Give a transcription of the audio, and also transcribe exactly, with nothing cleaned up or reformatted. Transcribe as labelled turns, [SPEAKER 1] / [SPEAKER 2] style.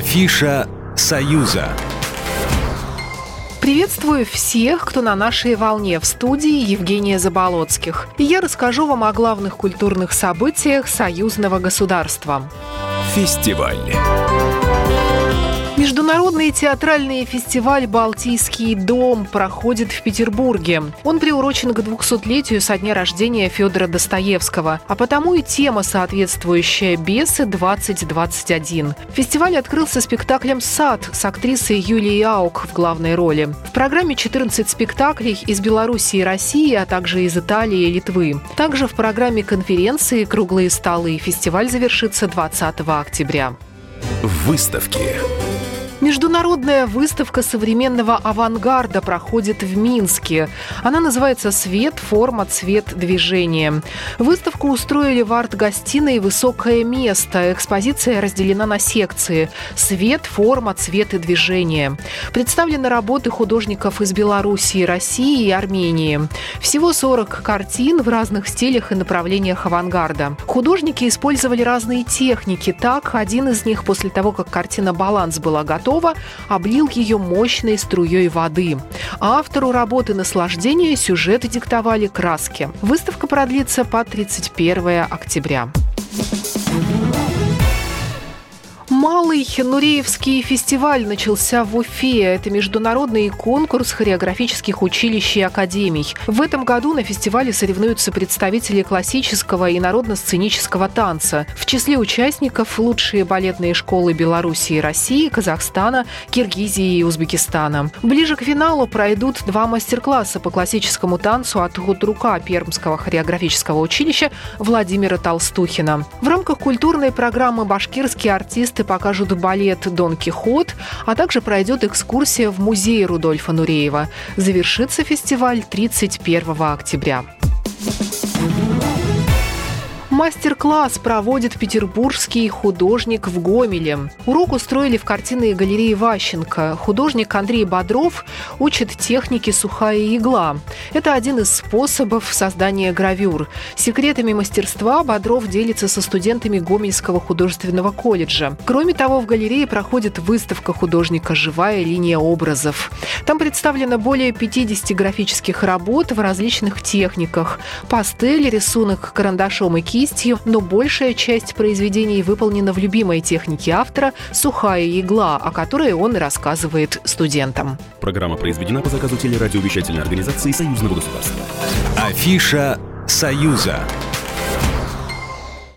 [SPEAKER 1] Афиша «Союза».
[SPEAKER 2] Приветствую всех, кто на нашей волне. В студии Евгения Заболоцких. И я расскажу вам о главных культурных событиях союзного государства.
[SPEAKER 1] Фестиваль.
[SPEAKER 2] Международный театральный фестиваль «Балтийский дом» проходит в Петербурге. Он приурочен к двухсотлетию со дня рождения Федора Достоевского, а потому и тема соответствующая «Бесы двадцать двадцать один». Фестиваль открылся спектаклем «Сад» с актрисой Юлией Аук в главной роли. В программе четырнадцать спектаклей из Беларуси и России, а также из Италии и Литвы. Также в программе конференции «Круглые столы». Фестиваль завершится двадцатого октября.
[SPEAKER 1] Выставки.
[SPEAKER 2] Международная выставка современного авангарда проходит в Минске. Она называется «Свет, форма, цвет, движение». Выставку устроили в арт-гостиной «Высокое место». Экспозиция разделена на секции «Свет, форма, цвет и движение». Представлены работы художников из Беларуси, России и Армении. Всего сорок картин в разных стилях и направлениях авангарда. Художники использовали разные техники. Так, один из них после того, как картина «Баланс» была готова, облил ее мощной струей воды. А автору работы наслаждения сюжеты диктовали краски. Выставка продлится по тридцать первого октября. Малый Нуреевский фестиваль начался в Уфе. Это международный конкурс хореографических училищ и академий. В этом году на фестивале соревнуются представители классического и народно-сценического танца. В числе участников лучшие балетные школы Беларуси, России, Казахстана, Киргизии и Узбекистана. Ближе к финалу пройдут два мастер-класса по классическому танцу от худрука Пермского хореографического училища Владимира Толстухина. В рамках культурной программы башкирские артисты покажут балет «Дон Кихот», а также пройдет экскурсия в музей Рудольфа Нуреева. Завершится фестиваль тридцать первого октября. Мастер-класс проводит петербургский художник в Гомеле. Урок устроили в картинной галерее Ващенко. Художник Андрей Бодров учит технике сухая игла. Это один из способов создания гравюр. Секретами мастерства Бодров делится со студентами Гомельского художественного колледжа. Кроме того, в галерее проходит выставка художника «Живая линия образов». Там представлено более пятидесяти графических работ в различных техниках. Пастель, рисунок карандашом и кистью, но большая часть произведений выполнена в любимой технике автора «Сухая игла», о которой он и рассказывает студентам.
[SPEAKER 3] Программа произведена по заказу телерадиовещательной организации Союзного государства.
[SPEAKER 1] Афиша «Союза».